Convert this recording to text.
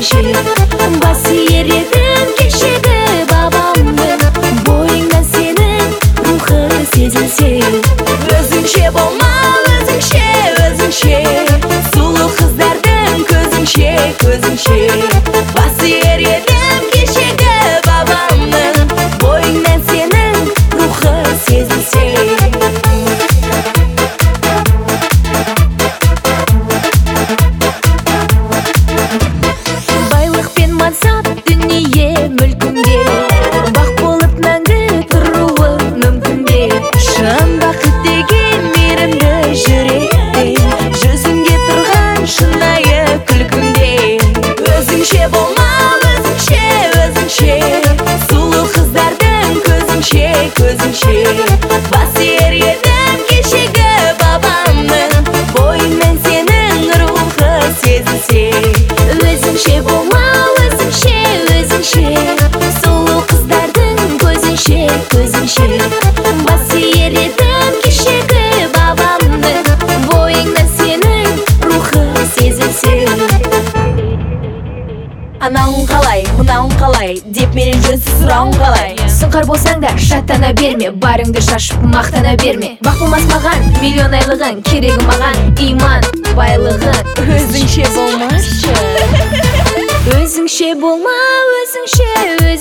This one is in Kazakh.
өзіңше басер едім кешегі бабамның бойыңнан сенің рухы сезілсе өзіңше болма өзіңше сұлу қыздардың көзіңше басер едім кешегі бабамның бойыңнан сенің рухы сезілсе мансап дүние мүлкінде бақ болып мәңгі тұруы мүмкін бе шын бақыт деген мейірімді жүректен жүзіңде тұрған шынайы күлкімде өзіңше болма өзіңше сұлу қыздардың көзіңше басер едім кешегі бабамның бойыңнан сенің рухы сезілсе өзіңше болма сұлу қыздардың көзіңше басер едім кешегі бабамның бойыңнан сенің рухы сезілсе анауың қалай мынауың қалай деп менен жөнсіз сұрауың қалай сұңқар болсаң да шаттана берме барыңды шашып мақтана берме бақ болмас маған миллион айлығың керегі маған иман байлығың өзіңше болмашы өзіңше болма өзіңше